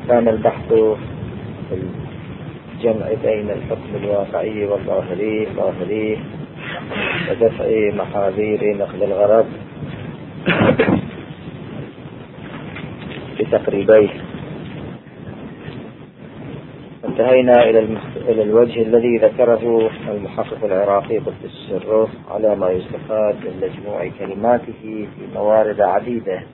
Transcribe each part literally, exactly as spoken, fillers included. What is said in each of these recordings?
كان البحث في الجمع بين الحكم الواقعي والظاهري ظاهري ودفع محاذير نقل الغرض بتقريبيه. انتهينا إلى إلى الوجه الذي ذكره المحقق العراقي قدس سره على ما يستفاد من مجموع كلماته في موارد عديدة.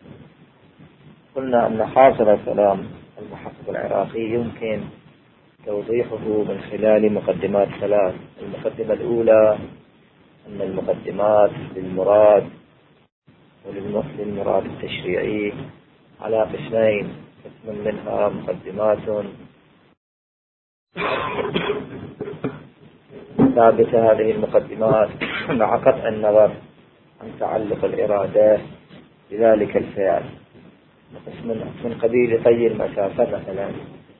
قلنا أن حاصل كلام المحقق العراقي يمكن توضيحه من خلال مقدمات ثلاث. المقدمة الأولى أن المقدمات للمراد وللمراد التشريعي على قسمين: قسم منها مقدمات ثابتة هذه المقدمات مع قطع النظر عن تعلق الإرادة بذلك الفعل، من قبيل طي المسافة مثلا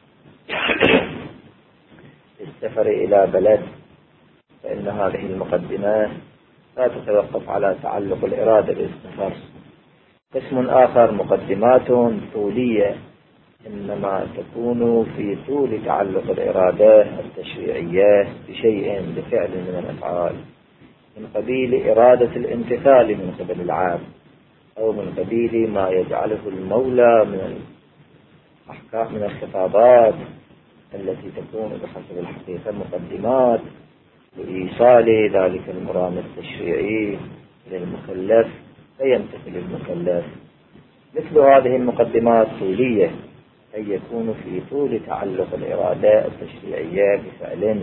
السفر إلى بلد، فإن هذه المقدمة لا تتوقف على تعلق الإرادة بالسفر. قسم آخر مقدمات طولية إنما تكون في طول تعلق الإرادة التشريعية بشيء بفعل من الأفعال، من قبيل إرادة الامتثال من قبل العام، أو من قبيل ما يجعله المولى من الأحكام من الخطابات التي تكون بحسب الحقيقة مقدمات لإيصال ذلك المرام التشريعي للمكلف فيمتثل المكلف. مثل هذه المقدمات طولية أن يكون في طول تعلق الإرادة التشريعية بفعل،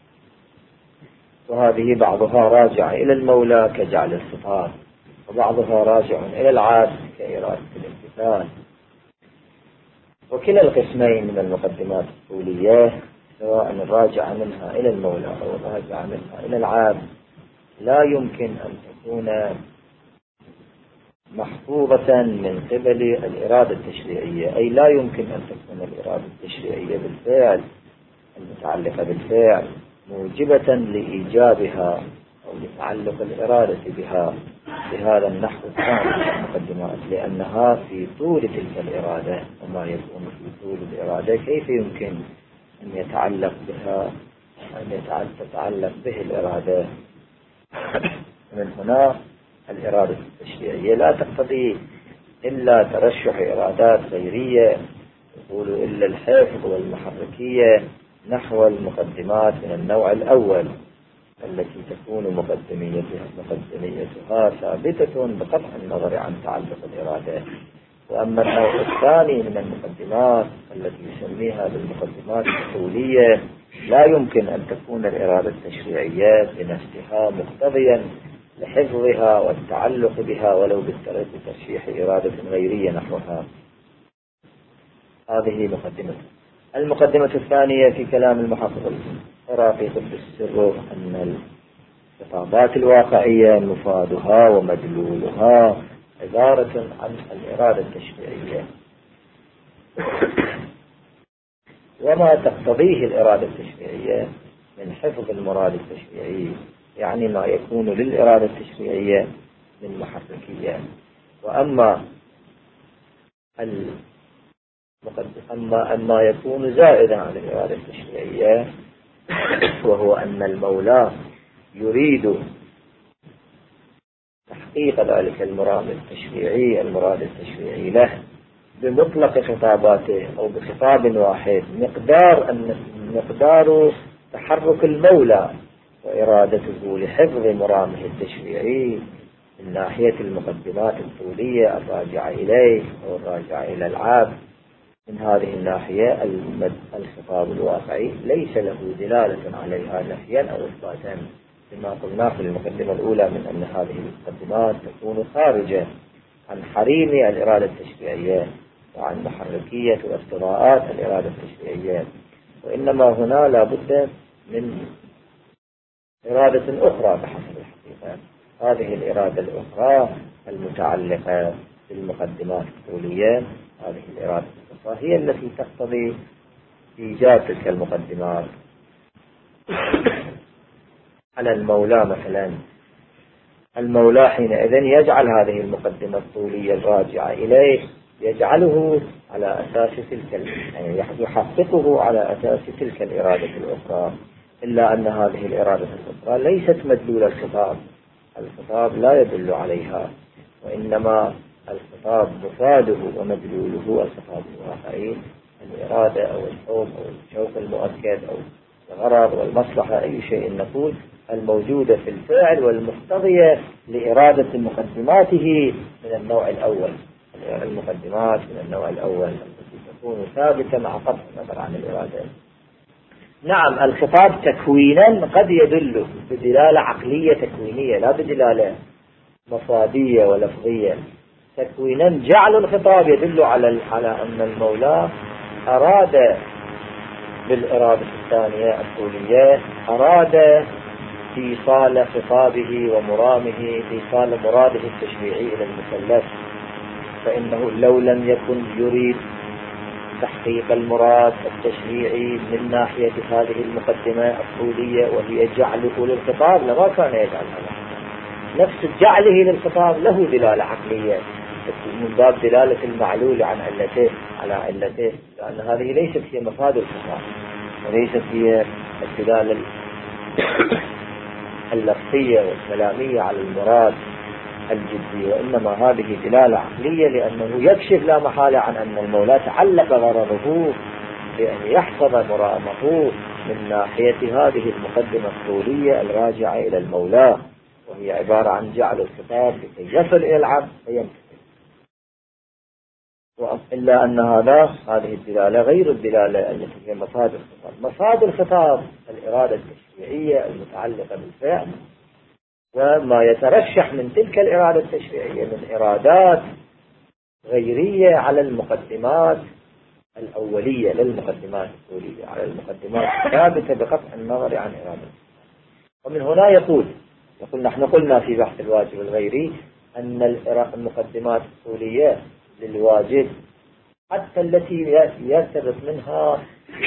وهذه بعضها راجع إلى المولى كجعل الخطاب، وبعضها راجع إلى العبد كإرادة الامتثال. وكلا القسمين من المقدمات الطولية سواء الراجع منها إلى المولى أو الراجع منها إلى العبد لا يمكن أن تكون محفوظة من قبل الإرادة التشريعية، أي لا يمكن أن تكون الإرادة التشريعية بالفعل المتعلقة بالفعل موجبة لإيجابها أو لتعلق الإرادة بها بهذا النحو الثاني من المقدمات، لأنها في طول تلك الإرادة، وما يكون في طول الإرادة كيف يمكن أن يتعلق بها أن تتعلق به الإرادة. من هنا الإرادة التشريعية لا تقتضي إلا ترشح إرادات غيرية، يقول إلا الحفظ والمحركية نحو المقدمات من النوع الأول التي تكون مقدميتها مقدميتها ثابتة بقطع النظر عن تعلق الإرادة. وأما النوع الثاني من المقدمات التي يسميها بالمقدمات الطولية لا يمكن أن تكون الإرادة التشريعية بنفسها مقتضيا لحفظها والتعلق بها ولو بترشيح إرادة غيرية نحوها. هذه مقدمة. المقدمة الثانية في كلام المحقق العراقي قدس سره أن الخطابات الواقعية مفادها ومدلولها عبارة عن الإرادة التشريعية، وما تقتضيه الإرادة التشريعية من حفظ المراد التشريعي، يعني ما يكون للإرادة التشريعية من محركية. وأما أما أما يكون زائدا عن الإرادة التشريعية وهو أن المولى يريد تحقيق ذلك المراد التشريعي المراد التشريعي له بمطلق خطاباته أو بخطاب واحد، مقدار أن مقدار تحرك المولى وإرادته لحفظ مرامه التشريعي من ناحية المقدمات الطولية الراجعة إليه أو الراجعة إلى العبد. من هذه الناحية الخطاب الواقعي ليس له دلالة عليها نفيا أو إثباتا، كما قلنا في المقدمة الأولى من أن هذه المقدمات تكون خارجة عن حريم الإرادة التشريعية وعن محركية واقتضاءات الإرادة التشريعية، وإنما هنا لا بد من إرادة أخرى بحسب الحقيقة. هذه الإرادة الأخرى المتعلقة بالمقدمات الطولية، هذه الإرادة الأخرى هي التي تقتضي إيجاد تلك المقدمات. على المولى مثلا، المولى حينئذ يجعل هذه المقدمة الطولية الراجعة إليه يجعله على أساس تلك، يعني يحققه على أساس تلك الإرادة الأخرى، إلا أن هذه الإرادة الأخرى ليست مدلول الخطاب. الخطاب لا يدل عليها، وإنما الخطاب مفاده ومدلوله الخطاب الواقعي، الإرادة أو الحب أو الشوق المؤكد أو الغرض والمصلحة، أي شيء نقول الموجودة في الفعل والمقتضية لإرادة مقدماته من النوع الأول، المقدمات من النوع الأول التي تكون ثابتة مع قطع النظر عن الإرادة. نعم، الخطاب تكوينا قد يدل بدلالة عقلية تكوينية لا بدلالة مفادية ولفظية. تكوينا جعل الخطاب يدل على على أن المولى أراد بالإرادة الثانية الطولية، أراد إيصال خطابه ومرامه، إيصال مراده التشريعي إلى المكلف، فإنه لو لم يكن يريد تحقيق المراد التشريعي من ناحية هذه المقدمة الطولية وهي جعله للخطاب لما كان يجعل هذا. نفس جعله للخطاب له دلالة عقلية من باب دلالة المعلول عن علته على علته، لأن هذه ليست هي مفاد الخطاب وليست هي الدلالة اللفظية والكلامية على المراد الجدي، وإنما هذه دلالة عقلية، لأنه يكشف لا محالة عن أن المولى تعلق غرضه بأن يحفظ مرامه من ناحية هذه المقدمة الطولية الراجعة إلى المولى، وهي عبارة عن جعل الخطاب لكي يصل إلى العبد فيمتثل. إلا أن هذا هذه الدلالة غير الدلالة التي هي مفاد الخطاب. مفاد الخطاب الإرادة التشريعية المتعلقة بالفعل، وما يترشح من تلك الإرادة التشريعية من إرادات غيرية على المقدمات الأولية للمقدمات الأولية، على المقدمات الثابتة بقطع النظر عن إرادة. ومن هنا يقول يقول نحن قلنا في بحث الواجب الغيري أن المقدمات الأولية للواجب حتى التي يرتبط منها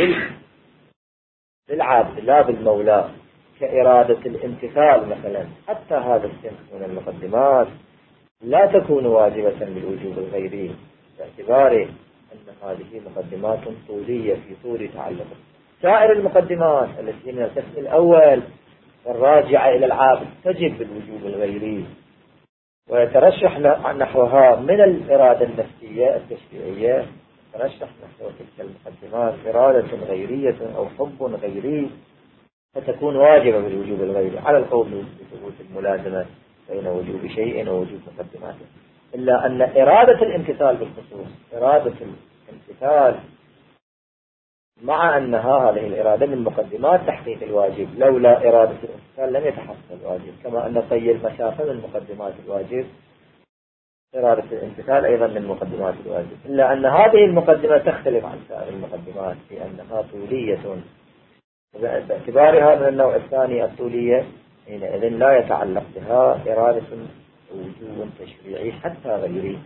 للعبد لا بالمولى كإرادة الامتثال مثلا، حتى هذا الصنف من المقدمات لا تكون واجبة بالوجوب الغيري، باعتبار أن هذه مقدمات طولية في طول تعلق. سائر المقدمات التي من القسم الأول والراجعة إلى العبد تجب بالوجوب الغيري، ويترشح نحوها من الإرادة النفسية التشريعية، يترشح نحو تلك المقدمات إرادة غيرية أو حب غيري، فتكون واجبة بالوجوب الغيري على القول بثبوت الملازمة بين وجوب شيء ووجوب مقدماته. إلا أن إرادة الامتثال بالخصوص، إرادة الامتثال مع أنها هذه الإرادة من مقدمات تحقيق الواجب، لولا إرادة الامتثال لم يتحقق الواجب، كما أن طي المسافة من مقدمات الواجب، إرادة الامتثال أيضا من مقدمات الواجب. إلا أن هذه المقدمة تختلف عن سائر المقدمات في أنها طولية، باعتبارها من النوع الثاني الطولية، حينئذ لا يتعلق بها إرادة وجوب تشريعي حتى غيري،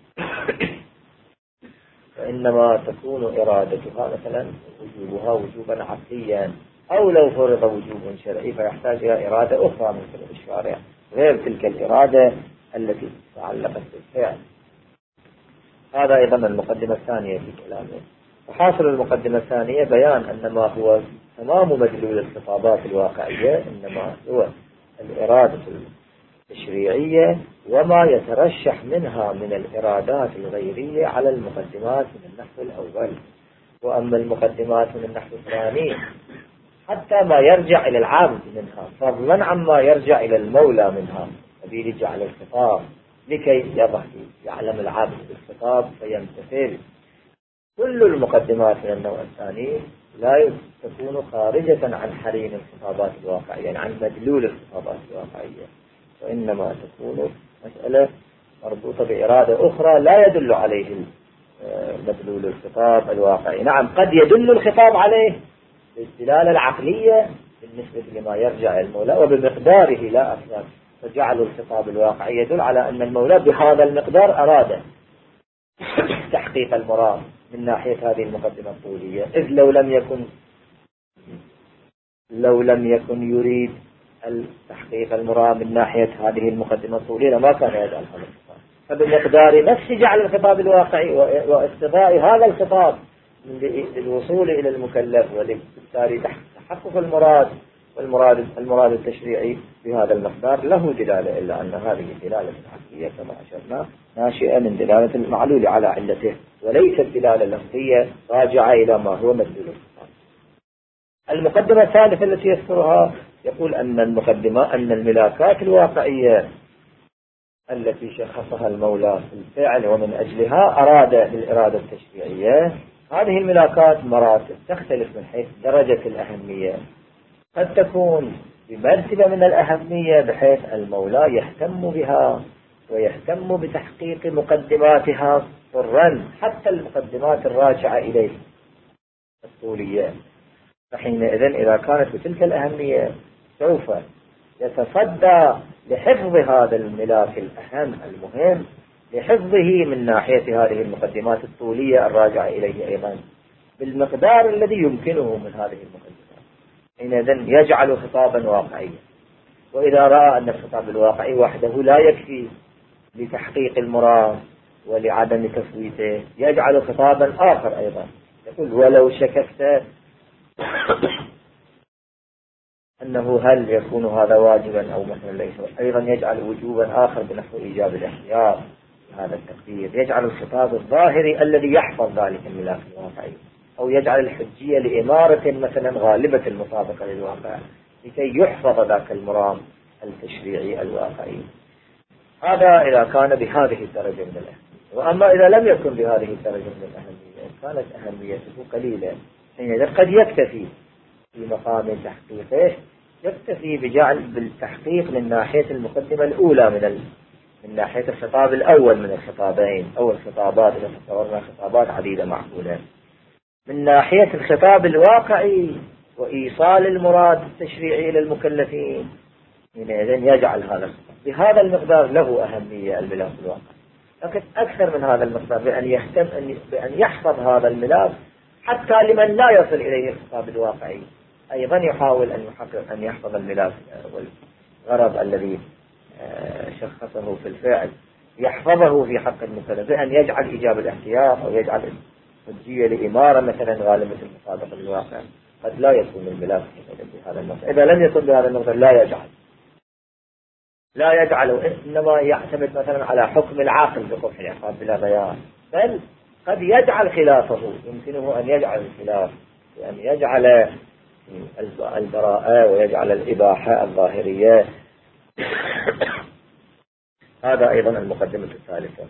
وإنما تكون إرادتها مثلا وجوبها وجوبا عقليا، أو لو فرض وجوب شرعي فيحتاج إلى إرادة أخرى من قبل الشارع غير تلك الإرادة التي تعلقت بالفعل. هذا أيضا المقدمة الثانية في كلامه. وحاصل المقدمة الثانية بيان أن ما هو تمام مدلول الخطابات الواقعية إنما هو الإرادة التشريعية وما يترشح منها من الإرادات الغيرية على المقدمات من النحو الأول. وأما المقدمات من النحو الثاني حتى ما يرجع إلى العبد منها، فضلا عما يرجع إلى المولى منها، سبيل جعل الخطاب لكي يظهر يعلم العبد بالخطاب فيمتثل. كل المقدمات من النوع الثاني لا تكون خارجة عن حريم الخطابات الواقعية، يعني عن مدلول الخطابات الواقعية، وإنما تكون مسألة مربوطة بإرادة أخرى لا يدل عليه مدلول الخطاب الواقعي. نعم، قد يدل الخطاب عليه بالدلالة العقلية بالنسبة لما يرجع المولى وبمقداره لا أكثر، فجعل الخطاب الواقعي يدل على أن المولى بهذا المقدار أراد تحقيق المراد من ناحية هذه المقدمة الطولية، إذ لو لم يكن لو لم يكن يريد تحقيق المراد من ناحية هذه المقدمة الطولية لما كان يجعل هذا الخطاب. فبمقدار نفس جعل الخطاب الواقعي واقتضاء هذا الخطاب للوصول إلى المكلف وبالتالي تحقق المراد والمراد المراد التشريعي بهذا المقدار له دلالة، إلا أن هذه الدلالة الحقيقية كما أشرنا ناشئة من دلالة المعلول على علته وليست دلالة لفظية راجعة إلى ما هو مدلول. المقدمة الثالثة التي يذكرها يقول أن المقدمة أن الملاكات الواقعية التي شخصها المولى في الفعل ومن أجلها أراد بالإرادة التشريعية، هذه الملاكات مراتب تختلف من حيث درجة الأهمية، قد تكون بمرتبة من الأهمية بحيث المولى يهتم بها ويهتم بتحقيق مقدماتها سرا حتى المقدمات الراجعة إليه الطولية، فحينئذ إذا كانت بتلك الأهمية سوف يتصدى لحفظ هذا الملاك الأهم المهم، لحفظه من ناحية هذه المقدمات الطولية الراجعة إليه أيضا بالمقدار الذي يمكنه من هذه المقدمات، حينئذ يجعل خطابا واقعيا. وإذا رأى أن الخطاب الواقعي وحده لا يكفي لتحقيق المراد ولعدم تفويته يجعل خطابا آخر أيضا، يقول ولو شككت أنه هل يكون هذا واجبا أو مثلا ليس، أيضا يجعل وجوبا آخر بنحو إيجاب الاختيار هذا التقدير، يجعل الخطاب الظاهري الذي يحفظ ذلك الملاك الواقعي، أو يجعل الحجية لإمارة مثلا غالبة المطابقة للواقع لكي يحفظ ذاك المرام التشريعي الواقعي. هذا إذا كان بهذه الدرجة من الأهمية. وأما إذا لم يكن بهذه الدرجة من الأهمية كانت أهميته قليلة، حينئذ قد يكتفي في مقام تحقيقه يكتفي بجعل بالتحقيق من ناحية المقدمة الأولى من من ناحية الخطاب الأول من الخطابين أو الخطابات إذا تصورنا خطابات عديدة معقولة، من ناحية الخطاب الواقعي وإيصال المراد التشريعي إلى المكلفين، حينئذ يجعل هذا بهذا المقدار له أهمية الملاك الواقعي. لكن أكثر من هذا المقدار بأن يهتم بأن يحفظ هذا الملاك حتى لمن لا يصل إليه الخطاب الواقعي أيضا يحاول أن يحقق أن يحفظ الملاك والغرض الذي شخصه في الفعل يحفظه في حق المكلف بأن يجعل إيجاب الاحتياط أو يجعل حجية لإمارة مثلا غالبة المطابقة للواقع. قد لا يكون الملاك بهذا المقدار، إذا لم يكن بهذا المقدار لا يجعل لا يجعل إنما يعتمد مثلا على حكم العاقل بقبح العقاب بلا بيان، بل قد يجعل خلافه، يمكنه أن يجعل الخلاف بأن يجعل البراءة ويجعل الإباحة الظاهرية. هذا أيضا المقدمة الثالثة.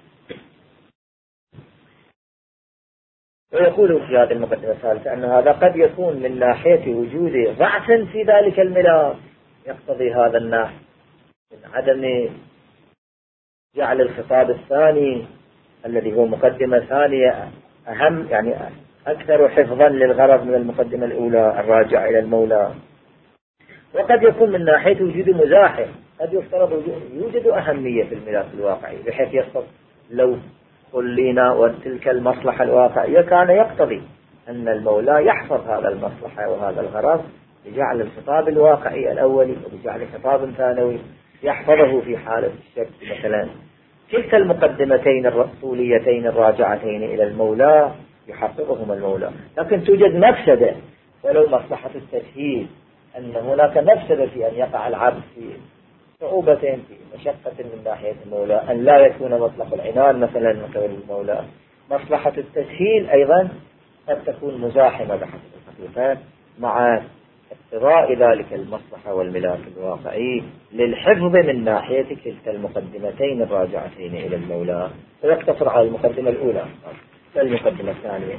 ويقول في هذه المقدمة الثالثة أن هذا قد يكون من ناحية وجود ضعف في ذلك الملاك يقتضي هذا النحو من عدم جعل الخطاب الثاني الذي هو مقدمة ثانية أهم يعني أكثر حفظا للغرض من المقدمة الأولى الراجعة إلى المولى. وقد يكون من ناحية وجود مزاحم، قد يفترض يوجد أهمية في الملاك الواقعي بحيث يقتضي لو خلينا وتلك المصلحة الواقعية كان يقتضي أن المولى يحفظ هذا المصلحة وهذا الغرض بجعل الخطاب الواقعي الأولي وبجعل خطاب ثانوي يحفظه في حالة الشك مثلا. تلك المقدمتين الرسوليتين الراجعتين إلى المولى يحققهما المولى، لكن توجد مفسدة ولو مصلحة التسهيل أن هناك مفسدة في أن يقع العبد في صعوبة في مشقة من ناحية المولى، أن لا يكون مطلق العنان مثلا من قبل المولى. مصلحة التسهيل أيضا قد تكون مزاحمة بحسب الحقيقة مع اقتضاء ذلك المصلحة والملاك الواقعي للحفظ من ناحية كلتا المقدمتين الراجعتين إلى المولى، فيقتصر على المقدمة الأولى والمقدمة الثانية.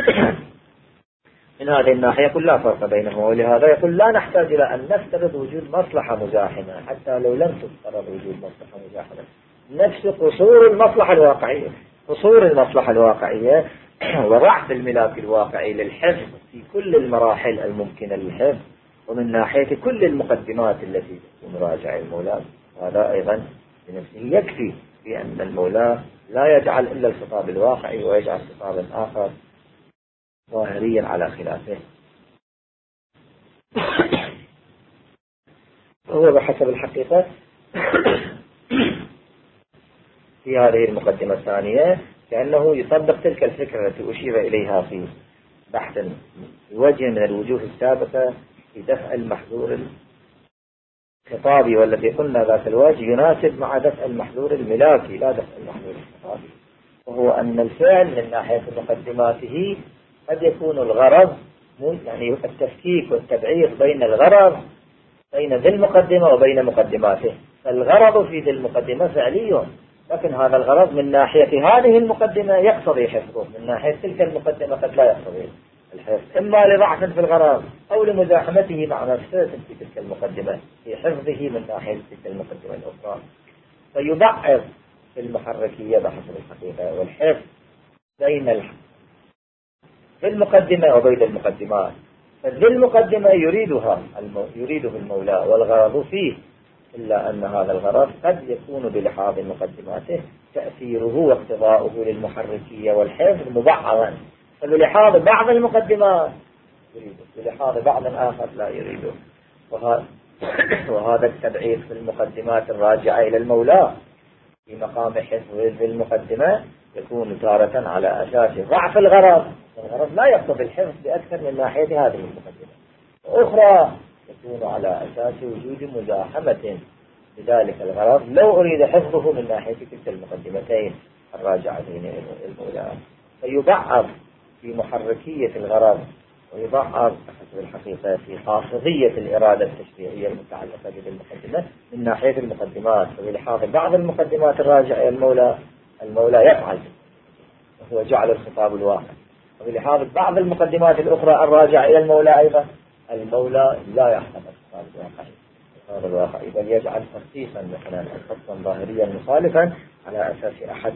من هذه الناحية يقول لا فرق بينهما، ولهذا يقول لا نحتاج إلى أن نفترض وجود مصلحة مزاحمة حتى لو لم تفترض وجود مصلحة مزاحمة. نفس قصور المصلحة الواقعية قصور المصلحة الواقعية وضعف الملاك الواقعي للحفظ في كل المراحل الممكنة للحفظ ومن ناحية كل المقدمات التي تكون راجعة المولى، هذا أيضا بنفسه يكفي بأن المولى لا يجعل إلا الخطاب الواقعي ويجعل خطابا آخر ظاهريا على خلافه. وهو بحسب الحقيقة في هذه المقدمة الثانية كأنه يطبق تلك الفكرة التي أشير إليها في بحث وجه من الوجوه السابقة في دفع المحظور الخطابي، والذي قلنا ذات الوجه يناسب مع دفع المحظور الملاكي لا دفع المحظور الخطابي، وهو أن الفعل من ناحية مقدماته قد يكون الغرض يعني التفكيك والتبعيض بين الغرض بين ذي المقدمة وبين مقدماته. فالغرض في ذي المقدمة فعلي، لكن هذا الغرض من ناحية هذه المقدمة يقتضي حفظه، من ناحية تلك المقدمة قد لا يقتضي الحفظ، إما لضعف في الغرض أو لمزاحمته مع مفسدة في تلك المقدمة في حفظه من ناحية تلك المقدمة الأخرى. فيبعض في المحركية بحسب الحقيقة والحفظ بين الحفظ في المقدمة وبين المقدمات. فذي المقدمة يريدها يريده المولى والغرض فيه، إلا أن هذا الغرض قد يكون بلحاظ مقدماته تأثيره واقتضاؤه للمحركية والحفظ مبعضا، فبلحاظ بعض المقدمات يريده بلحاظ بعض آخر لا يريده. وهذا, وهذا التبعيض في المقدمات الراجعة إلى المولى في مقام حفظ ذي المقدمة يكون تارة على أساس ضعف الغرض، الغرض لا يقتضي الحفظ بأكثر من ناحية هذه المقدمة، وأخرى يكون على أساس وجود مزاحمة لذلك الغرض لو أريد حفظه من ناحية تلك المقدمتين الراجعتين إلى المولى. فيبعض في محركية الغرض ويبعض حسب الحقيقة في حافظية الإرادة التشريعية المتعلقة بالمقدمة من ناحية المقدمات. وبلحاظ بعض المقدمات الراجعة إلى المولى المولى يفعل وهو جعل الخطاب الواقع، وبلحاظ بعض المقدمات الأخرى الراجعة إلى المولى أيضا المولى لا يحفظ الخطاب الواقعي الخطاب الواقعي بل يجعل تخصيصا مثلا خصا ظاهريا مخالفا على أساس أحد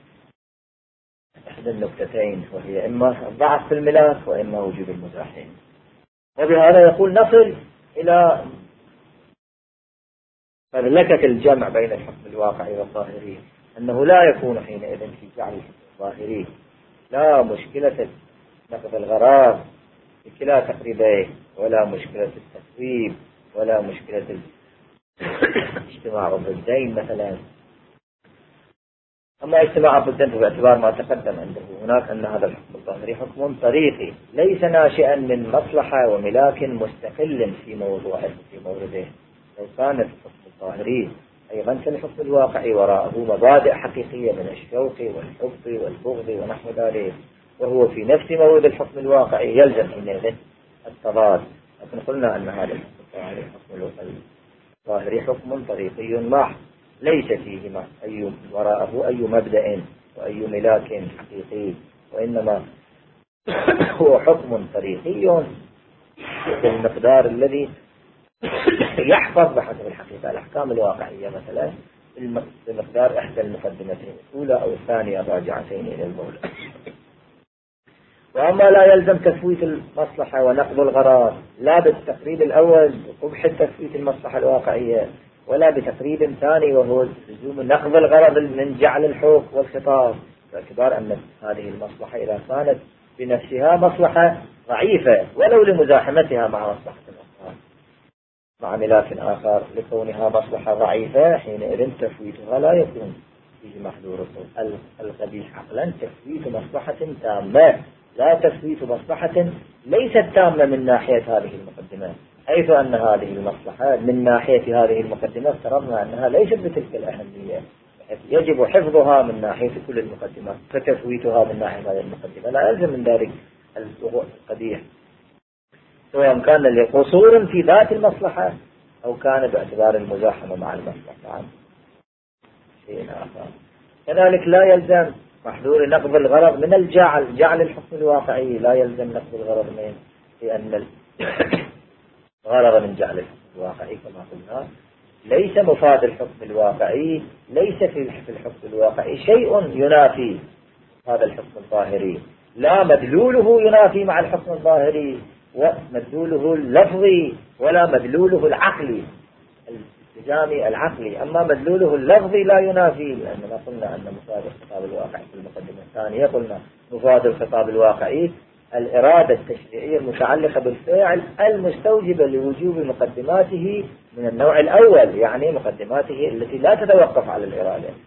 إحدى النقطتين، وهي إما الضعف في الملاك وإما وجود المزاحم. وبهذا يقول نصل إلى فلكة الجمع بين الحكم الواقعي والظاهري، أنه لا يكون حينئذ في جعل الحكم الظاهري لا مشكلة نقض الغرض بكلا تقريبين، ولا مشكلة التثويب، ولا مشكلة اجتماع الضدين مثلا. أما اجتماع الضدين باعتبار ما تقدم عنده هناك أن هذا الحكم الظاهري حكم طريقي ليس ناشئا من مصلحة وملاك مستقل في موضوعه في مورده. لو كان الحكم الظاهري أيضا كالحكم الواقعي وراءه مبادئ حقيقية من الشوق والحب والبغض ونحو ذلك، وهو في نفس مورد الحكم الواقعي يلزم حينئذ التضاد. لكن قلنا أن هذا الحكم الظاهري حكم طريقي محض ليس فيه أي وراءه أي مبدأ وأي ملاك حقيقي، وإنما هو حكم طريقي بالمقدار الذي يحفظ بحسب الحقيقة الأحكام الواقعية مثلا بمقدار إحدى المقدمتين الأولى أو الثانية الراجعتين إلى المولى. وأما لا يلزم تفويت المصلحة ونقض الغرض لا بالتقريب الأول بقبح تفويت المصلحة الواقعية، ولا بتقريب ثاني وهو لزوم نقض الغرض من جعل الحكم والخطاب، باعتبار أن هذه المصلحة إذا كانت بنفسها مصلحة ضعيفة ولو لمزاحمتها مع مصلحة أخرى مع ملاك آخر لكونها مصلحة ضعيفة، حينئذ تفويتها لا يكون فيه محذور القبيح عقلا تفويت مصلحة تامة، لا تفويت مصلحة ليست تامة من ناحية هذه المقدمة، حيث أن هذه المصلحة من ناحية هذه المقدمة افترضنا أنها ليست بتلك الأهمية يجب حفظها من ناحية كل المقدمات، فتفويتها من ناحية هذه المقدمة لا يلزم من ذلك القبيح، سواء كان لقصور في ذات المصلحة أو كان باعتبار المزاحمة مع المصلحة شيء آخر. كذلك لا يلزم محذور نقض الغرض من الجعل جعل الحكم الواقعي، لا يلزم نقض الغرض من لأن الغرض من جعل الحكم الواقعي كما قلنا ليس مفاد الحكم الواقعي، ليس في الحكم الواقعي شيء ينافي هذا الحكم الظاهري، لا مدلوله ينافي مع الحكم الظاهري ومدلوله اللفظي ولا مدلوله العقلي الالتزامي العقلي، أما مدلوله اللفظي لا ينافي، لأننا قلنا أن مفاد الخطاب الواقعي في المقدمة الثانية قلنا مفاد الخطاب الواقعي الإرادة التشريعية المتعلقة بالفعل المستوجبة لوجوب مقدماته من النوع الأول، يعني مقدماته التي لا تتوقف على الإرادة،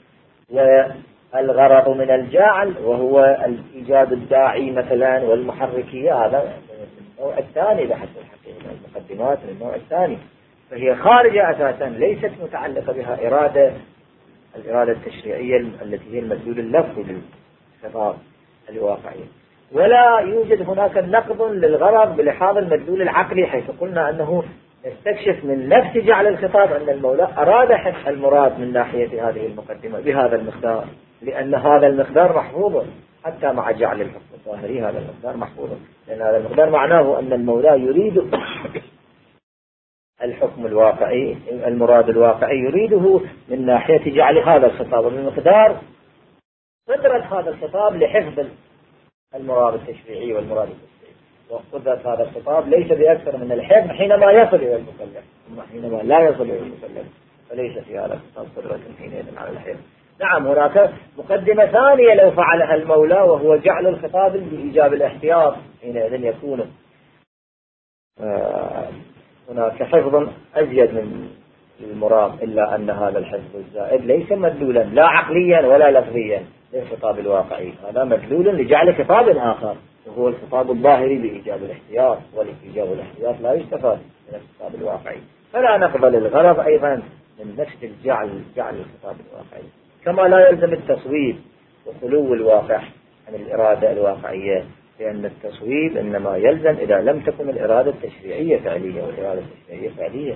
والغرض من الجعل وهو الإيجاد الداعي مثلا والمحركية، هذا النوع الثاني بحسب الحقيقة، المقدمات من النوع الثاني، فهي خارجة أساسا، ليست متعلقة بها إرادة الإرادة التشريعية التي هي المدلول اللفظي للخطاب الواقعي. ولا يوجد هناك نقض للغرض بلحاظ المدلول العقلي، حيث قلنا أنه نستكشف من نفس جعل الخطاب أن المولى أراد حفظ المراد من ناحية هذه المقدمة بهذا المقدار، لأن هذا المقدار محفوظ حتى مع جعل الحكم الظاهري، هذا المقدار محفوظ، لأن هذا المقدار معناه أن المولى يريد الحكم الواقعي، المراد الواقعي يريده من ناحية جعل هذا الخطاب بمقدار قدرة هذا الخطاب لحفظ المراد التشريعي والمراد التشريعي، وقدرة هذا الخطاب ليس بأكثر من الحفظ حينما يصل إلى المكلف، أما حينما لا يصل إلى المكلف فليس في هذا الخطاب قدرة حينئذ على الحفظ. نعم، هناك مقدمة ثانية لو فعلها المولى، وهو جعل الخطاب بإيجاب الاحتياط، حينئذ يكون آه هناك حفظ أزيد من المراد، إلا أن هذا الحفظ الزائد ليس مدلولا لا عقليا ولا لفظيا للخطاب الواقعي، هذا مدلول لجعل خطاب آخر وهو الخطاب الظاهري بإيجاب الاحتياط، والإيجاب الاحتياط لا يستفاد من الخطاب الواقعي، فلا نقبل الغرض أيضا من نفس الجعل جعل الخطاب الواقعي، كما لا يلزم التصويب وخلو الواقع عن الإرادة الواقعية، لأن التصويب إنما يلزم إذا لم تكن الإرادة التشريعية فعلية، والإرادة التشريعية فعلية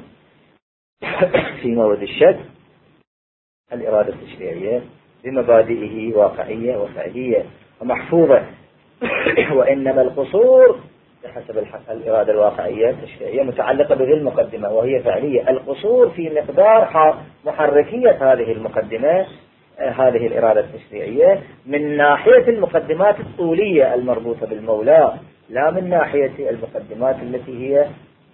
في مورد الشك الإرادة التشريعية بمبادئه واقعية وفعلية ومحفوظة، وإنما القصور بحسب الإرادة الواقعية التشريعية متعلقة بذي المقدمة وهي فعلية، القصور في مقدار محركية هذه المقدمة هذه الإرادة التشريعية من ناحية المقدمات الطولية المربوطة بالمولى، لا من ناحية المقدمات التي هي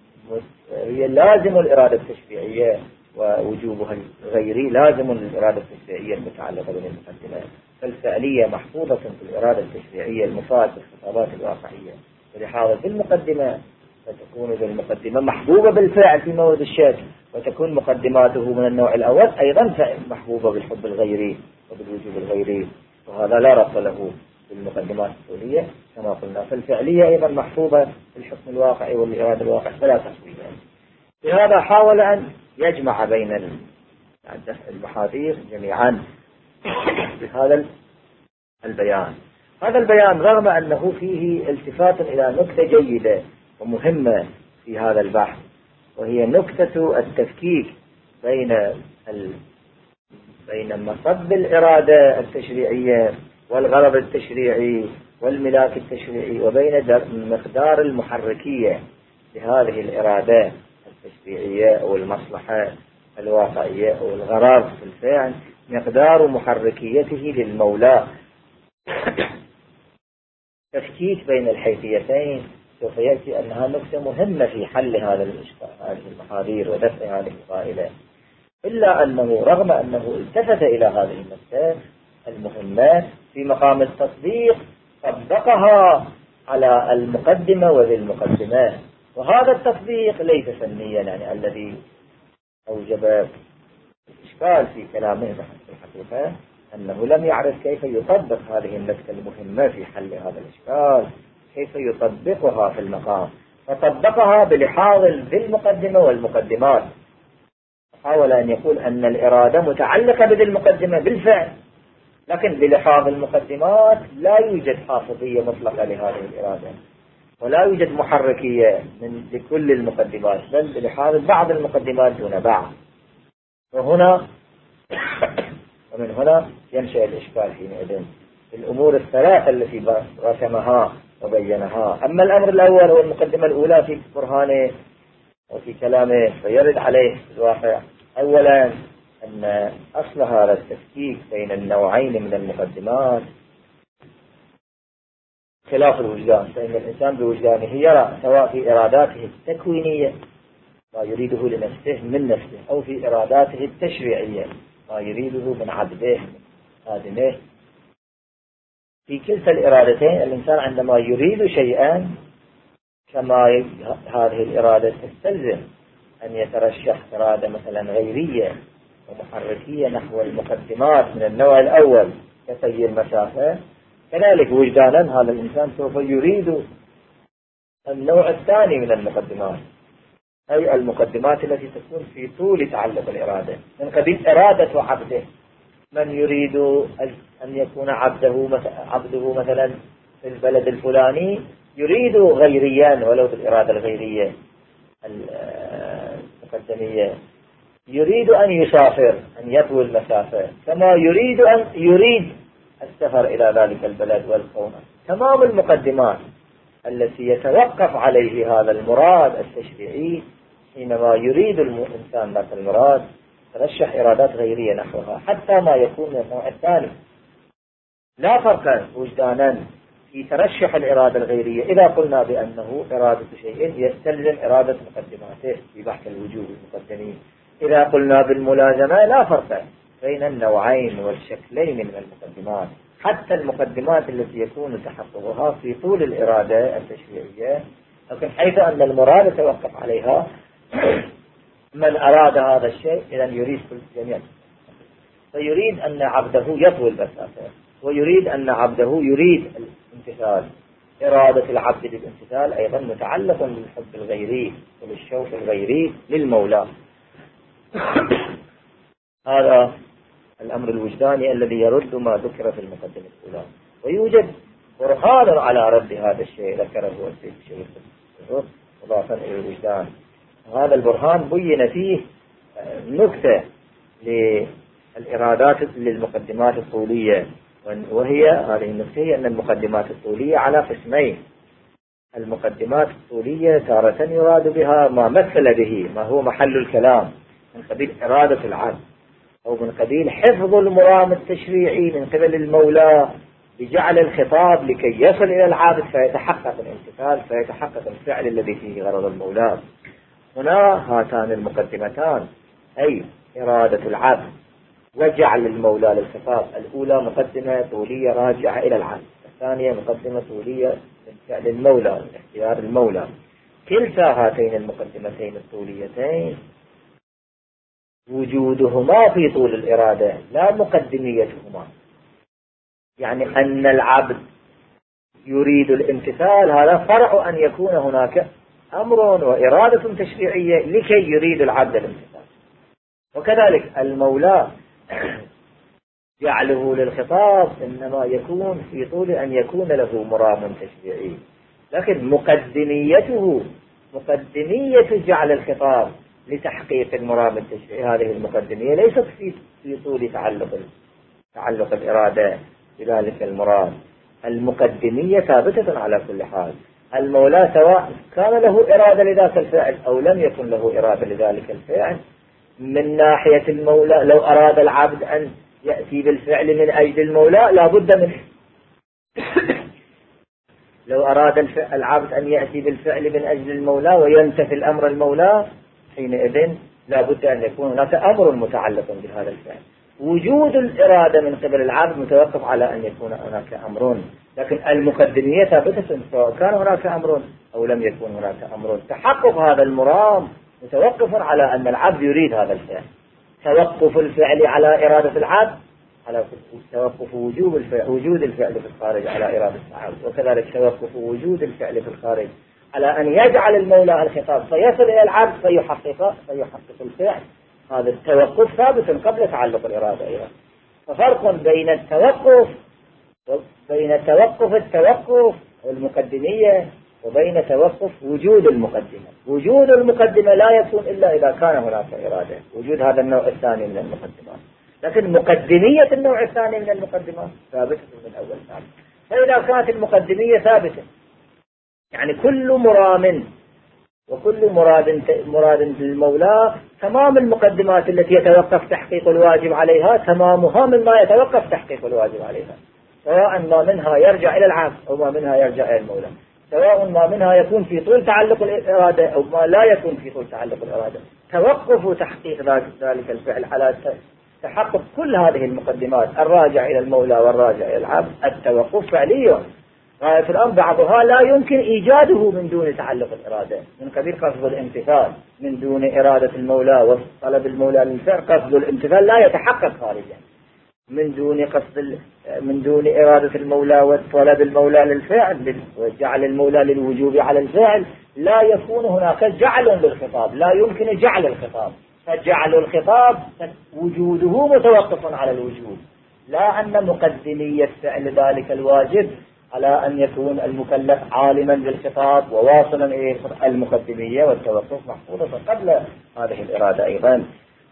هي لازم الإرادة التشريعية ووجوبها الغيري لازم الإرادة التشريعية المتعلقة بالمقدمات، فالفعلية محفوظة في الإرادة التشريعية المفاد بالخطابات الواقعية، ولحاظة المقدمة فتكون المقدمة محبوبة بالفعل في مورد الشك، وتكون مقدماته من النوع الأول أيضا محبوبة بالحب الغيري وبالوجوب الغيري، وهذا لا ربط له بالمقدمات الطولية كما قلنا، فالفعلية أيضا محبوبة بالحكم الواقعي والإرادة الواقع فلا تسوية. لهذا حاول أن يجمع بين المحاذير جميعا بهذا البيان. هذا البيان رغم أنه فيه التفات إلى نكتة جيدة ومهمة في هذا البحث، وهي نكتة التفكيك بين ال... بين مصب الإرادة التشريعية والغرض التشريعي والملاك التشريعي، وبين مقدار المحركية لهذه الإرادة التشريعية أو المصلحة الواقعية أو الغرض في الفعل، مقدار محركيته للمولى. تفكيك بين الحيثيتين سوف يأتي أنها نكتة مهمة في حل هذا الإشكال، هذه المحاذير ودفع هذه القائلة، إلا أنه رغم أنه التفت إلى هذه النكتة المهمة في مقام التطبيق طبقها على المقدمة وذي المقدمة، وهذا التطبيق ليس فنيا يعني الذي أوجب الإشكال في كلامه بحسب الحقيقة أنه لم يعرف كيف يطبق هذه النكتة المهمة في حل هذا الإشكال، كيف يطبقها في المقام، فطبقها بلحاظ ذي المقدمة والمقدمات، حاول أن يقول أن الإرادة متعلقة بذي المقدمة بالفعل، لكن بلحاظ المقدمات لا يوجد حافظية مطلقة لهذه الإرادة، ولا يوجد محركية من لكل المقدمات، بل بلحاظ بعض المقدمات دون بعض، وهنا ومن هنا ينشأ الإشكال حينئذ الأمور الثلاثة التي رسمها وبينها. أما الأمر الأول هو المقدمة الأولى في برهانه وفي كلامه فيرد عليه الواقع، أولا أن أصل هذا التفكيك بين النوعين من المقدمات خلاف الوجدان، فإن الإنسان بوجدانه يرى سواء في إراداته التكوينية ما يريده لنفسه من نفسه، أو في إراداته التشريعية ما يريده من عبده من آدمه، في كلتا الإرادتين الإنسان عندما يريد شيئا كما هذه الإرادة تستلزم أن يترشح إرادة مثلا غيرية ومحركية نحو المقدمات من النوع الأول كطي المسافة، كذلك وجدانا هذا الإنسان سوف يريد النوع الثاني من المقدمات، أي المقدمات التي تكون في طول تعلق الإرادة من قبيل إرادة عبده. من يريد أن يكون عبده عبده مثلا في البلد الفلاني يريد غيريا ولو بالإرادة الغيرية المقدمية، يريد أن يسافر أن يطوي المسافة، كما يريد أن يريد السفر إلى ذلك البلد والقوم. تمام المقدمات التي يتوقف عليه هذا المراد التشريعي حينما يريد الإنسان ذات المراد ترشح إرادات غيرية نحوها حتى ما يكون من النوع الثاني. لا فرق وجدانا في ترشح الإرادة الغيرية إذا قلنا بأنه إرادة شيء يستلزم إرادة مقدماته في بحث الوجوب المقدمين، إذا قلنا بالملازمة لا فرق بين النوعين والشكلين من المقدمات، حتى المقدمات التي يكون تحققها في طول الإرادة التشريعية، لكن حيث أن المراد يتوقف عليها من أراد هذا الشيء إذا يريد كل جميع، فيريد أن عبده يطوي المسافة، ويريد أن عبده يريد الامتثال. إرادة العبد للامتثال أيضا متعلق بالحب الغيري وبالشوق الغيري للمولى. هذا الأمر الوجداني الذي يرد ما ذكر في المقدمة الأولى، ويوجد برهان على رد هذا الشيء ذكره السيد الشيخ مضافا إلى الوجدان. هذا البرهان بين فيه نكتة للإرادات للمقدمات الطولية، وهي هذه النكتة هي أن المقدمات الطولية على قسمين. المقدمات الطولية تارة يراد بها ما مثل به ما هو محل الكلام من قبيل إرادة العبد، أو من قبيل حفظ المرام التشريعي من قبل المولى بجعل الخطاب لكي يصل إلى العبد فيتحقق الامتثال، فيتحقق الفعل الذي فيه غرض المولى. هنا هاتان المقدمتان أي إرادة العبد وجعل المولى للخطاب، الأولى مقدمة طولية راجعة إلى العبد، الثانية مقدمة طولية من فعل المولى من اختيار المولى. كلتا هاتين المقدمتين الطوليتين وجودهما في طول الإرادة لا مقدميتهما، يعني أن العبد يريد الامتثال هذا فرع أن يكون هناك أمر وإرادة تشريعية لكي يريد العبد الامتثال، وكذلك المولى جعله للخطاب إنما يكون في طول أن يكون له مرام تشريعي، لكن مقدميته مقدمية جعل الخطاب لتحقيق المرام التشريعي هذه المقدمية ليست في في طول تعلق تعلق الإرادة بذلك المراد. المقدمية ثابتة على كل حال. المولى سواء كان له إرادة لذاك الفعل أو لم يكن له إرادة لذلك الفعل، من ناحية المولى لو أراد العبد أن يأتي بالفعل من أجل المولى لا بد منه لو أراد العبد أن يأتي بالفعل من أجل المولى ويمتثل أمر المولى حينئذ لا بد أن يكون هناك أمر متعلق بهذا الفعل. وجود الإرادة من قبل العبد متوقف على أن يكون هناك أمر، لكن المقدمية ثابتة سواء كان هناك أمر أو لم يكن هناك أمر. تحقق هذا المرام متوقف على أن العبد يريد هذا الفعل. توقف الفعل على إرادة العبد على توقف وجوب الفعل وجود الفعل في الخارج على إرادة العبد، وكذلك توقف وجود الفعل في الخارج على أن يجعل المولى الخطاب فيصل إلى العبد فيحقق فيحقق الفعل. هذا التوقف ثابت قبل تعلق الإرادة أيضا. ففرق بين التوقف بين توقف التوقف والمقدمية وبين توقف وجود المقدمة. وجود المقدمة لا يكون إلا إذا كان هناك إرادة، وجود هذا النوع الثاني من المقدمات، لكن مقدمية النوع الثاني من المقدمات ثابتة من الأول ثابت. فإذا كانت المقدمية ثابتة يعني كل مرام وكل مراد مراد للمولى تمام المقدمات التي يتوقف تحقيق الواجب عليها تمامها مما يتوقف تحقيق الواجب عليها، سواء ما منها يرجع إلى العبد أو ما منها يرجع إلى المولى، سواء ما منها يكون في طول تعلق الإرادة أو ما لا يكون في طول تعلق الإرادة. توقف تحقيق ذلك الفعل على تحقق كل هذه المقدمات الراجع إلى المولى والراجع إلى العبد. التوقف فعلي غاية الأمر بعضها لا يمكن إيجاده من دون تعلق الإرادة، من قبيل قصد الامتثال من دون إرادة المولى وطلب المولى للفعل. قصد الامتثال لا يتحقق خارجا من دون قصد من دون إرادة المولى وطلب المولى للفعل وجعل المولى للوجوب على الفعل. لا يكون هناك جعل للخطاب، لا يمكن جعل الخطاب، فجعل الخطاب وجوده متوقف على الوجود، لا أن مقدمية فعل ذلك الواجب على أن يكون المكلف عالما بالخطاب وواصلا إلى المقدمية والتوقف محفوظة قبل هذه الإرادة أيضا،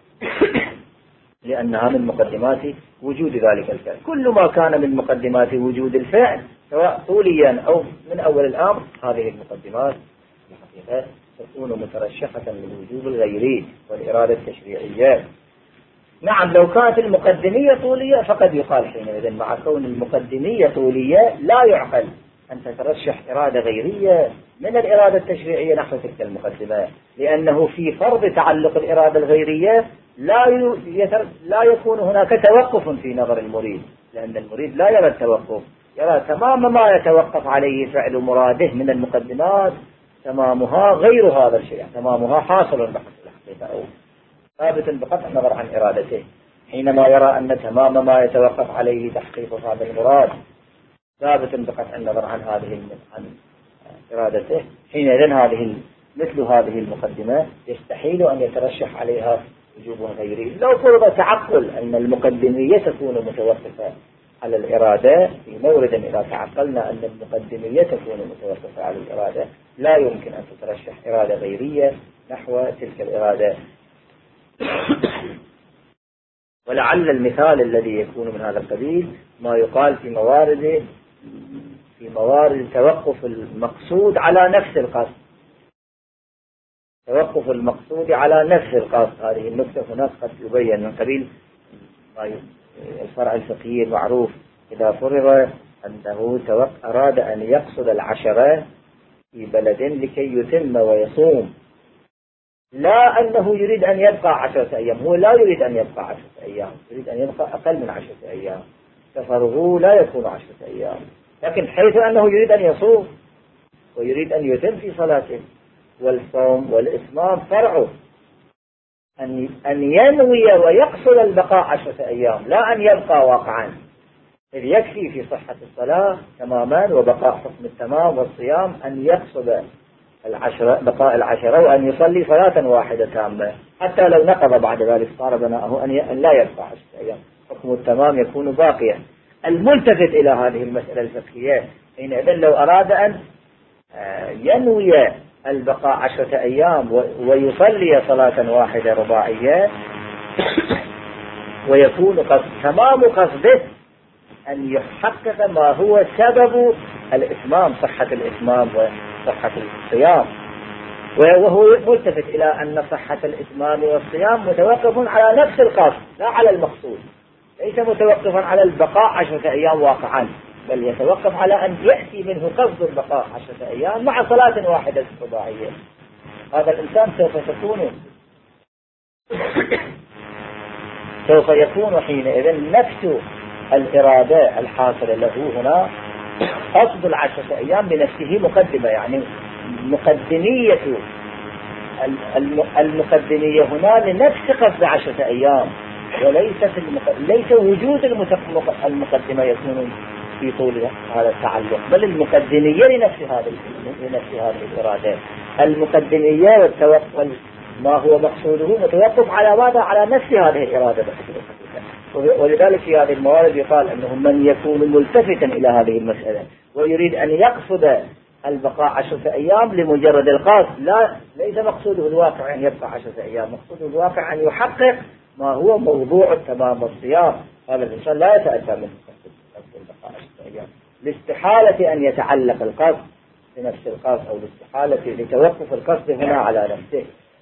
لأنها من مقدمات وجود ذلك الفعل. كل ما كان من مقدمات وجود الفعل سواء طوليا أو من أول الأمر، هذه المقدمات الحقيقة تكون مترشحة للوجوب الغيري والإرادة التشريعية. نعم، لو كانت المقدمية طولية فقد يقال حينئذ مع كون المقدمية طولية لا يعقل أن تترشح إرادة غيرية من الإرادة التشريعية نحو تلك المقدمة، لأنه في فرض تعلق الإرادة الغيرية لا يتر... لا يكون هناك توقف في نظر المريد، لأن المريد لا يرى التوقف، يرى تمام ما يتوقف عليه فعل مراده من المقدمات تمامها غير هذا الشيء، تمامها حاصل بحسب الحقيقة أو ثابت بقطع النظر عن إرادته. حينما يرى أن تمام ما يتوقف عليه تحقيق هذا المراد ثابت بقطع النظر عن هذه عن إرادته، حينئذ هذه مثل هذه المقدمة يستحيل أن يترشح عليها وجوب غيري. لو فرض تعقل أن المقدمية تكون متوقفة على الإرادة في مورد إذا تعقلنا أن المقدمية تكون متوقفة على الإرادة لا يمكن أن تترشح إرادة غيرية نحو تلك الإرادة. ولعل المثال الذي يكون من هذا القبيل ما يقال في موارد في موارد توقف المقصود على نفس القصد، توقف المقصود على نفس القصد. هذه النقطة هناك قد يبين من قبيل الفرع الفقهي المعروف إذا فرض أنه أراد أن يقصد العشرة في بلد لكي يتم ويصوم، لا أنه يريد أن يبقى عشرة أيام، هو لا يريد أن يبقى عشرة أيام، يريد أن يبقى أقل من عشرة أيام، سفره لا يكون عشرة أيام، لكن حيث أنه يريد أن يصوم ويريد أن يتم في صلاته، والصوم والإتمام فرعه أن أن ينوي ويقصد البقاء عشرة أيام، لا أن يبقى واقعا، إذ يكفي في صحة الصلاة تماما وبقاء حكم التمام والصيام أن يقصد العشرة بقاء العشرة وأن يصلي صلاة واحدة تامة، حتى لو نقض بعد ذلك صار بناءه أن لا يبقى عشرة أيام، حكم التمام يكون باقيا. الملتفت إلى هذه المسألة الفقهية حينئذ لو أراد أن ينوي البقاء عشرة أيام ويصلي صلاة واحدة رباعية ويكون قصد تمام قصده أن يحقق ما هو سبب الإتمام، صحة الإتمام وصحة الصيام، وهو ملتفت إلى أن صحة الإتمام والصيام متوقف على نفس القصد لا على المقصود، ليس متوقفا على البقاء عشرة أيام واقعا، بل يتوقف على أن يأتي منه قصد البقاء عشرة أيام مع صلاة واحدة رباعية. هذا الإنسان سوف تكون سوف يكون حينئذ نفس الإرادة الحاصلة له هنا قصد العشرة أيام بنفسه مقدمة، يعني مقدمية المقدمية هنا لنفس قصد عشرة أيام، وليس في المق... ليس وجود المقدمة يكون في طول هذا التعلق، بل المقدمية لنفس هذه لنفس هذه الإرادة. المقدمية والتوقف ما هو مقصوده متوقف على ماذا؟ على نفس هذه الإرادة بحسب الحقيقة. ولذلك في هذه الموارد يقال أنه من يكون ملتفتا إلى هذه المسألة ويريد أن يقصد البقاء عشرة أيام لمجرد القصد، لا ليس مقصوده الواقع أن يبقى عشرة أيام، مقصوده الواقع أن يحقق ما هو موضوع التمام والصيام. هذا الإنسان لا يتأتى منه قصد البقاء عشرة أيام لاستحالة أن يتعلق القصد بنفس القصد، أو لاستحالة لتوقف القصد هنا على نفسه،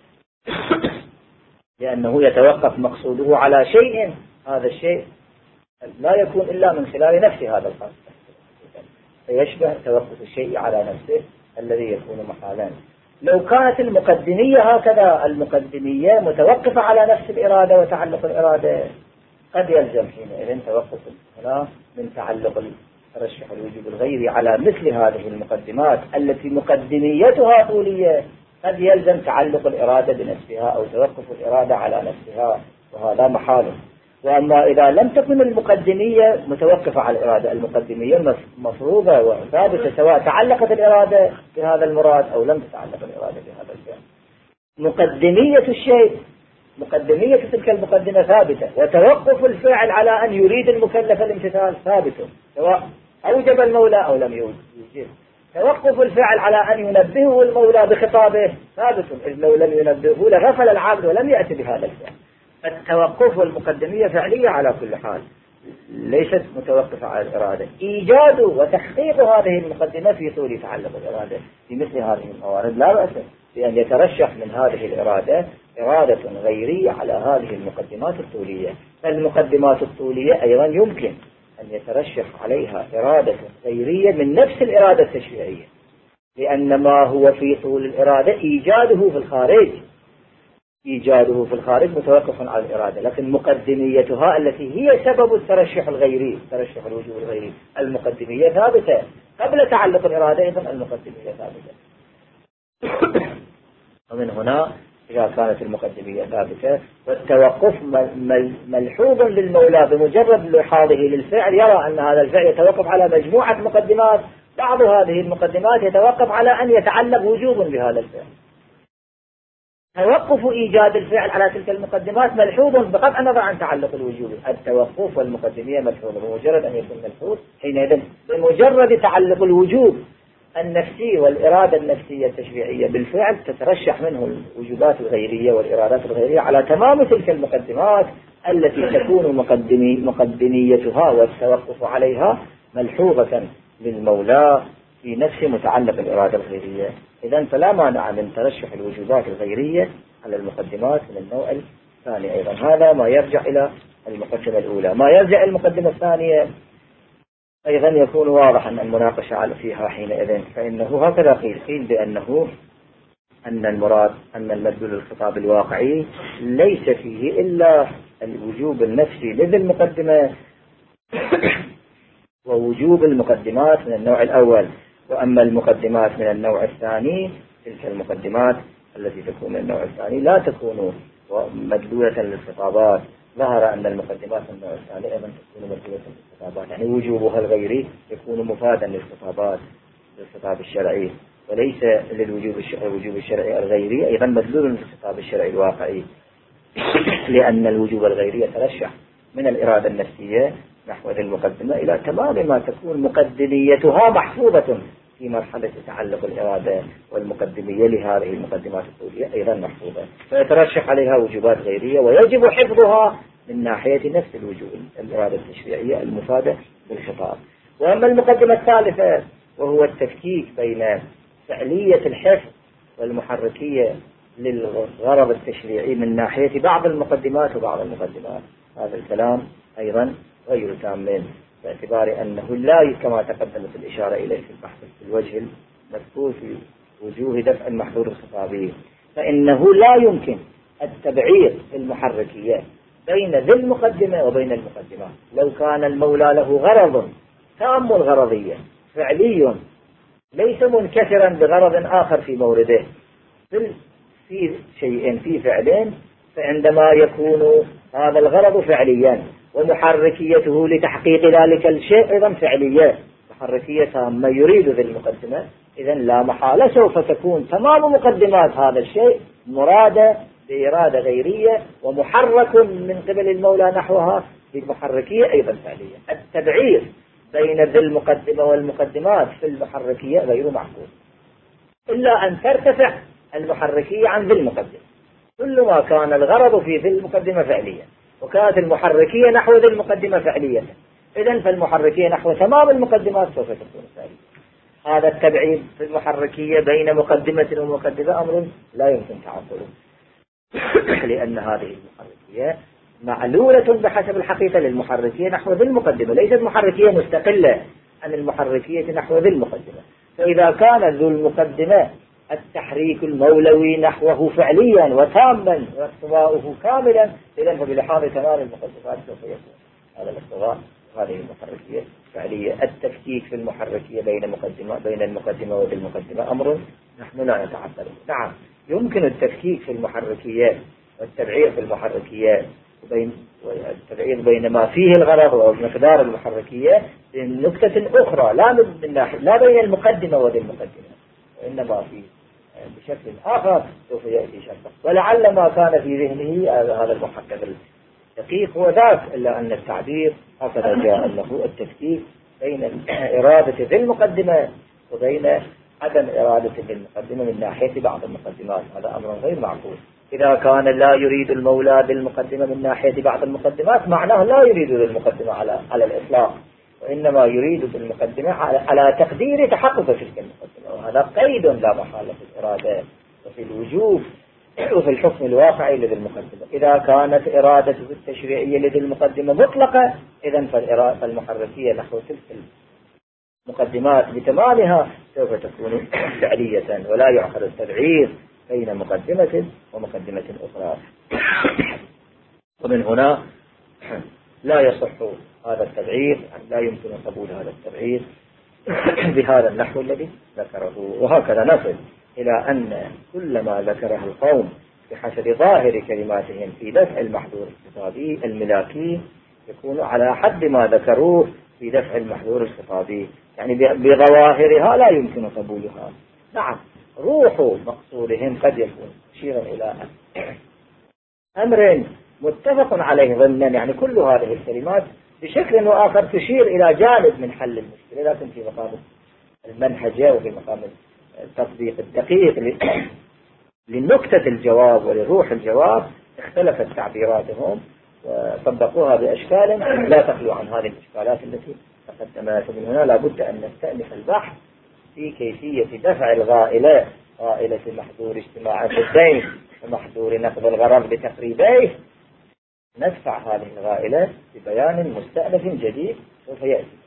لأنه يتوقف مقصوده على شيء، هذا الشيء لا يكون إلا من خلال نفس هذا القصد، فيشبه توقف الشيء على نفسه الذي يكون محالا. لو كانت المقدمية هكذا، المقدمية متوقفة على نفس الإرادة وتعلق الإرادة، قد يلزم حينئذ توقف هنا من تعلق ترشح الوجوب الغيري على مثل هذه المقدمات التي مقدميتها طولية قد يلزم تعلق الإرادة بنفسها أو توقف الإرادة على نفسها، وهذا محال. وأما إذا لم تكن المقدمية متوقفة على الإرادة، المقدمية مفروضة وثابتة سواء تعلقت الإرادة بهذا المراد أو لم تتعلق الإرادة بهذا الفعل، مقدمية الشيء مقدمية تلك المقدمة ثابتة، وتوقف الفعل على أن يريد المكلف الامتثال ثابت سواء أوجب المولى أو لم يوجب. توقف الفعل على أن ينبهه المولى بخطابه ثابت، إذ لو لم ينبهه لغفل العبد ولم يأتي بهذا الفعل. التوقف والمقدمية فعلية على كل حال، ليست متوقفة على الإرادة. إيجاد وتحقيق هذه المقدمة في طول تعلق الإرادة في مثل هذه الموارد لا بأس بأن يترشح من هذه الإرادة إرادة غيرية على هذه المقدمات الطولية. فالمقدمات الطولية أيضا يمكن أن يترشح عليها إرادة غيرية من نفس الإرادة التشريعية، لأن ما هو في طول الإرادة إيجاده في الخارج إيجاده في الخارج متوقف على الإرادة، لكن مقدميتها التي هي سبب الترشح الغيري ترشح الوجوب الغيري المقدمية ثابتة قبل تعلق الإرادة، أيضا المقدمية ثابتة. ومن هنا إذا كانت المقدمية ثابتة والتوقف ملحوظ للمولى بمجرد لحاظه للفعل يرى أن هذا الفعل يتوقف على مجموعة مقدمات، بعض هذه المقدمات يتوقف على أن يتعلق وجوب بهذا الفعل. توقف إيجاد الفعل على تلك المقدمات ملحوظ بقطع النظر عن تعلق الوجوب. التوقف والمقدمية ملحوظ، بمجرد أن يكون ملحوظ حينئذ بمجرد تعلق الوجوب النفسي والإرادة النفسية التشريعية بالفعل تترشح منه الوجوبات الغيرية والإرادات الغيرية على تمام تلك المقدمات التي تكون مقدمي مقدميتها والتوقف عليها ملحوظة للمولى في نفس متعلق الإرادة الغيرية. إذن فلا مانع من ترشح الوجوبات الغيرية على المقدمات من النوع الثاني. أيضا هذا ما يرجع إلى المقدمة الأولى. ما يرجع المقدمة الثانية أيضا يكون واضحا أن المناقشة فيها حينئذ، فإنه هكذا قيل قيل بأنه أن المراد أن المدلول الخطاب الواقعي ليس فيه إلا الوجوب النفسي لذي المقدمة ووجوب المقدمات من النوع الأول، وأما المقدمات من النوع الثاني تلك المقدمات التي تكون من النوع الثاني لا تكون مدلولة للخطابات. ظهر أن المقدمات من النوع الثاني أيضا تكون مدلولة للخطابات، يعني وجوبها الغيري يكون مفادا للخطابات للخطاب الشرعي، وليس للوجوب الوجوب الشرعي الغيري أيضا مدلول للخطاب الشرعي الواقعي، لأن الوجوب الغيري يترشح من الإرادة النفسية نحو ذي المقدمة إلى تمام ما تكون مقدميتها محفوظة في مرحلة تعلق الإرادة، والمقدمية لهذه المقدمات الطولية أيضا محفوظة، فيترشح عليها وجوبات غيرية ويجب حفظها من ناحية نفس الوجوب الإرادة التشريعية المفادة بالخطاب. وأما المقدمة الثالثة وهو التفكيك بين فعلية الحفظ والمحركية للغرض التشريعي من ناحية بعض المقدمات وبعض المقدمات، هذا الكلام أيضا غير تام باعتبار أنه لا كما تقدمت الإشارة إليه في البحث في الوجه المذكور في وجوه دفع المحظور الخطابي، فإنه لا يمكن التبعير المحركية بين ذي المقدمة وبين المقدمات. لو كان المولى له غرض تام الغرضية فعلي ليس منكسرا بغرض آخر في مورده في شيء في فعلين، فعندما يكون هذا الغرض فعليا ومحركيته لتحقيق ذلك الشيء أيضا فعلية محركية تامة يريد ذي المقدمة، إذن لا محالة سوف تكون تمام مقدمات هذا الشيء مرادة بإرادة غيرية ومحرك من قبل المولى نحوها بمحركية أيضا فعلية. التبعير بين ذي المقدمة والمقدمات في المحركية غير معقول إلا أن ترتفع المحركية عن ذي المقدمة. كل ما كان الغرض في ذي المقدمة فعليا وكانت المحركية نحو ذي المقدمة فعلية، إذن فالمحركية نحو تمام المقدمات سوف تكون فعلية. هذا التبعيد في المحركية بين مقدمة ومقدمة أمر لا يمكن تعقله، لأن هذه المحركية معلولة بحسب الحقيقة للمحركية نحو ذي المقدمة، ليست محركية مستقلة عن المحركية نحو ذي المقدمة. فإذا كان ذو المقدمة التحريك المولوي نحوه فعليا وتاما واقتضاؤه كاملا، إذن فبلحاظ تمام المقدمات سوف يكون هذا الاقتضاء وهذه المحركية الفعلية. التفكيك في المحركية بين مقدمة بين المقدمة والمقدمة أمر نحن لا نتعبر. نعم يمكن التفكيك في المحركيات والتبعيض في المحركيات وبين التبعيض بين ما فيه الغرض ومقدار المحركية بنكتة أخرى، لا من ناحية لا بين المقدمة والمقدمة، وإنما في بشكل آخر سوف يأتي شرطا. ولعل ما كان في ذهنه هذا المحقق الدقيق هو ذاك، إلا أن التعبير هكذا جاء أنه التفكيك بين إرادة ذي المقدمة وبين عدم إرادة ذي المقدمة من ناحية بعض المقدمات. هذا أمر غير معقول. إذا كان لا يريد المولى بالمقدمة من ناحية بعض المقدمات معناه لا يريد بالمقدمة على على الإطلاق، وإنما يريد بالمقدمة على, على تقدير تحقق تلك المقدمة، وهذا قيد لا محالة في الإرادة وفي الوجوب وفي الحكم الواقعي لذي المقدمة. إذا كانت إرادة التشريعية لذي المقدمة مطلقة إذن فالإرادة المحركية نحو تلك المقدمات بتمامها سوف تكون فعلية، ولا يعقد التبعيض بين مقدمة ومقدمة أخرى. ومن هنا لا يصح هذا التبعيض، لا يمكن قبول هذا التبعيض بهذا النحو الذي ذكره. وهكذا نصل إلى أن كل ما ذكره القوم بحسب ظاهر كلماتهم في دفع المحظور الخطابي الملاكي يكون على حد ما ذكروه في دفع المحظور الخطابي، يعني بظواهرها لا يمكن قبولها. نعم روح مقصودهم قد يكون مشيرا إلى أمر متفق عليه ضمنا، يعني كل هذه الكلمات بشكل وآخر تشير إلى جانب من حل المشكلة، لكن في مقام المنهجة وفي مقام التطبيق الدقيق لنكتة الجواب ولروح الجواب اختلفت تعبيراتهم وطبقوها بأشكال لا تخلو عن هذه الإشكالات التي تقدمت. ومن هنا لابد أن نستأنف البحث في كيفية دفع الغائلة، غائلة محظور اجتماع الضدين ومحظور نقض الغرض بتقريبيه، ندفع هذه الغائلة ببيان مستأنف جديد سوف يأتي.